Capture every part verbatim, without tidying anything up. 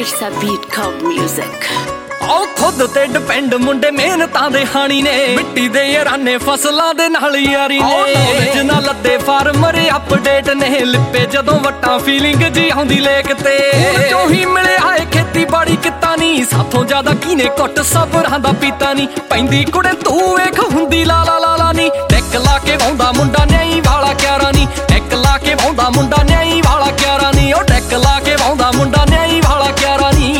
It's a beat called music. ਆਹ ਖੁਦ ਤੇ ਡਿਪੈਂਡ ਮੁੰਡੇ ਮਿਹਨਤਾਂ ਦੇ ਹਾਣੀ ਨੇ, ਮਿੱਟੀ ਦੇ ਯਾਰਾਨੇ ਫਸਲਾਂ ਦੇ ਨਾਲ ਯਾਰੀ ਨੇ। ਨੌਲੇਜ ਨਾਲ ਲੱਦੇ ਫਾਰਮਰ ਅਪਡੇਟ ਨੇ, ਲਿਪੇ ਜਦੋਂ ਵੱਟਾਂ ਫੀਲਿੰਗ ਜੀ ਆਉਂਦੀ ਲੇਕ ਤੇ। ਜੋ ਹੀ ਮਿਲਿਆ ਏ ਖੇਤੀਬਾੜੀ ਕਿੱਤਾ ਨੀ, ਸਾਥੋਂ ਜ਼ਿਆਦਾ ਕੀਨੇ ਕੁੱਟ ਸਬਰਾਂ ਦਾ ਪੀਤਾ ਨੀ। ਪੈਂਦੀ ਕੁੜੇ ਤੂੰ ਵੇਖ ਹੁੰਦੀ ਲਾ ਲਾ ਲਾ ਲਾ ਨੀ, ਟੈਕ ਲਾ ਕੇ ਵਾਉਂਦਾ ਮੁੰਡਾ ਨਿਆਈ ਵਾਲਾ ਕਿਆਰਾ ਨੀ, ਟੈਕ ਲਾ ਕੇ ਵਾਉਂਦਾ ਮੁੰਡਾ ਨਿਆਈ ਵਾਲਾ ਕਿਆਰਾ ਨੀ, ਉਹ ਟੈਕ ਲਾ ਕੇ ਵਾਉਂਦਾ ਮੁੰਡਾ ਨਿਆਈ ਵਾਲਾ ਕਿਆਰਾ ਨੀ।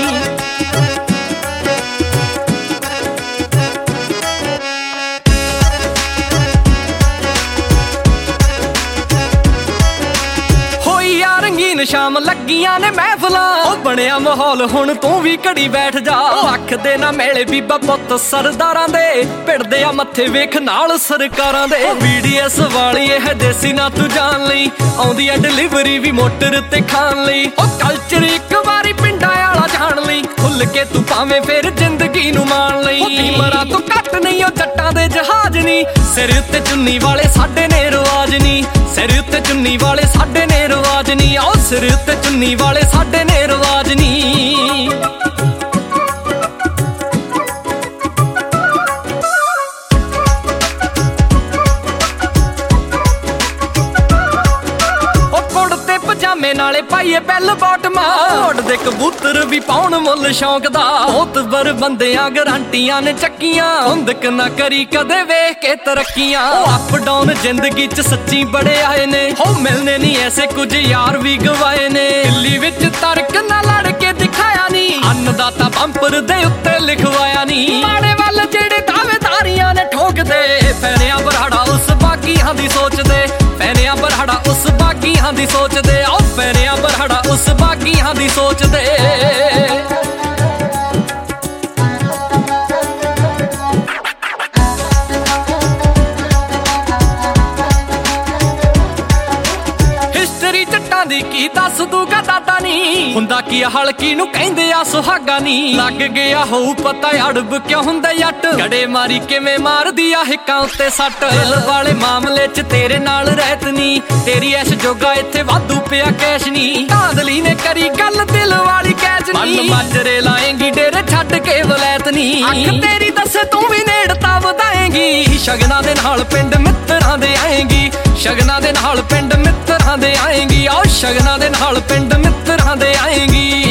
ਸ਼ਾਮ ਲੱਗੀਆਂ ਨੇ ਮਹਿਫਲਾਂ, ਉਹ ਬਣਿਆ ਮਾਹੌਲ ਹੁਣ ਤੂੰ ਵੀ ਘੜੀ ਬੈਠ ਜਾ। ਆਖਦੇ ਨਾ ਮੇਲੇ ਬੀਬਾ ਪੁੱਤ ਸਰਦਾਰਾਂ ਦੇ, ਭਿੜਦੇ ਆ ਮੱਥੇ ਵੇਖ ਨਾਲ ਸਰਕਾਰਾਂ ਦੇ। ਬੀਡੀਐਸ ਵਾਲੀ ਇਹ ਦੇਸੀ ਨਾ ਤੂੰ ਜਾਣ ਲਈ, ਆਉਂਦੀ ਆ ਡਿਲੀਵਰੀ ਵੀ ਮੋਟਰ ਤੇ ਖਾਣ ਲਈ। ਉਹ ਕਲਚਰ ਇੱਕ ਵਾਰੀ ਪਿੰਡਾਂ ਵਾਲਾ ਜਾਣ ਲਈ, ਖੁੱਲ ਕੇ ਤੂੰ ਭਾਵੇਂ ਫਿਰ ਜ਼ਿੰਦਗੀ ਨੂੰ ਮਾਣ ਲਈ। ਟੀਮਰਾਂ ਤੋਂ ਘੱਟ ਨਹੀਂ ਉਹ ਜੱਟਾਂ ਦੇ ਜਹਾਜ਼ ਨੀ, ਸਿਰ ਉੱਤੇ ਚੁੰਨੀ ਵਾਲੇ ਸਾਡੇ ਨੇ ਰਿਵਾਜ ਨੀ, ਸਿਰ ਉੱਤੇ ਚੁੰਨੀ ਵਾਲੇ ਸਾਡੇ ਨੇ ਰਿਵਾਜ ਨੀ। ਆਓ ਸਿਰ ਉੱਤੇ ਚੁੰਨੀ ਵਾਲੇ ਸਾਡੇ ਨੇ ਰਿਵਾਜ ਨੀ। ਪਜਾਮੇ ਨਾਲੇ ਪਾਈਏ ਬੈਲ ਬਾਟਮਾਂ, ਉੱਡਦੇ ਕਬੂਤਰ ਵੀ ਪਾਉਣ ਮੁੱਲ ਸ਼ੌਂਕ ਦਾ। ਬਹੁਤ ਬਰ ਬੰਦਿਆਂ ਗਰੰਟੀਆਂ ਨੇ ਚੱਕੀਆਂ, ਹੁੰਦਕ ਨਾ ਕਰੀ ਕਦੇ ਵੇਖ ਕੇ ਤਰੱਕੀਆਂ। ਉਹ ਅਪ ਡਾਊਨ ਜ਼ਿੰਦਗੀ ਚ ਸੱਚੀ ਬੜੇ ਆਏ ਨੇ, ਹੋ ਮਿਲਨੇ ਨਹੀਂ ਐਸੇ ਕੁਝ ਯਾਰ ਵੀ ਗਵਾਏ ਨੇ। ਦਿੱਲੀ ਵਿੱਚ ਤਰਕ ਨਾ ਲੜ ਕੇ ਦਿਖਾਇਆ ਨੀ, ਅੰਨਦਾਤਾ ਬੰਪਰ ਦੇ ਉੱਤੇ ਲਿਖਵਾਇਆ ਨੀ। ਮਾੜੇ ਵੱਲ ਜਿਹੜੇ ਦਾਅਵੇਦਾਰੀਆਂ ਨੇ ਠੋਕਦੇ, ਫੈਨਿਆਂ ਬਰਾੜਾ ਉਸ ਬਾਕੀਆਂ ਦੀ ਸੋਚਦੇ, ਫੈਨਿਆਂ ਬਰਾੜਾ ਉਸ ਬਾਕੀਆਂ ਦੀ ਸੋਚਦੇ। ਆਓ ਫੈਨਿਆਂ ਬਰਾੜਾ ਉਸ ਬਾਕੀਆਂ ਦੀ ਸੋਚਦੇ। ਹਿਸਟਰੀ ਜੱਟਾਂ ਦੀ ਕੀ ਦੱਸ ਦੂਗਾ ਦਾਦਾ ਨੀ, ਹੁੰਦਾ ਕੀ ਹਲਕੀ ਨੂੰ ਕਹਿੰਦੇ ਆ ਸੁਹਾਗਾ ਨੀ। ਲੱਗ ਗਿਆ ਹੋਊ ਪਤਾ ਅੜਬ ਕਿਉਂ ਹੁੰਦਾ ਜੱਟ, ਗੜੇ ਮਾਰੀ ਕਿਵੇਂ ਮਾਰਦੀ ਆ ਹਿੱਕਾਂ ਉੱਤੇ ਸੱਟ। ਦਿਲ ਵਾਲੇ ਮਾਮਲੇ ਚ ਤੇਰੇ ਨਾਲ ਰਹਿਤ ਨੀ, ਤੇਰੀ ਐਸ ਜੋਗਾ ਇੱਥੇ ਵਾਧੂ ਪਿਆ ਕੈਸ਼ ਨੀ। ਕਾਦਲੀ ਨੇ ਕਰੀ ਗੱਲ ਦਿਲ ਵਾਲੀ ਕੈਚ ਨੀ, ਮਨ ਮਾਜਰੇ ਲਾਏਂਗੀ ਡੇਰੇ ਛੱਡ ਕੇ ਵਲੈਤ ਨੀ। ਅੱਖ ਤੇਰੀ ਦੱਸੇ ਤੂੰ ਵੀ ਨੇੜਤਾ ਵਧਾਏਂਗੀ, ਸ਼ਗਨਾਂ ਦੇ ਨਾਲ ਪਿੰਡ ਮਿੱਤਰਾਂ ਦੇ ਆਏਂਗੀ, ਸ਼ਗਨਾਂ ਦੇ ਨਾਲ ਪਿੰਡ ਮਿੱਤਰਾਂ ਦੇ ਆਏਂਗੀ। ਆਓ ਸ਼ਗਨਾਂ ਦੇ ਨਾਲ ਪਿੰਡ ਮਿੱਤਰਾਂ ਦੇ ਆਏਂਗੀ।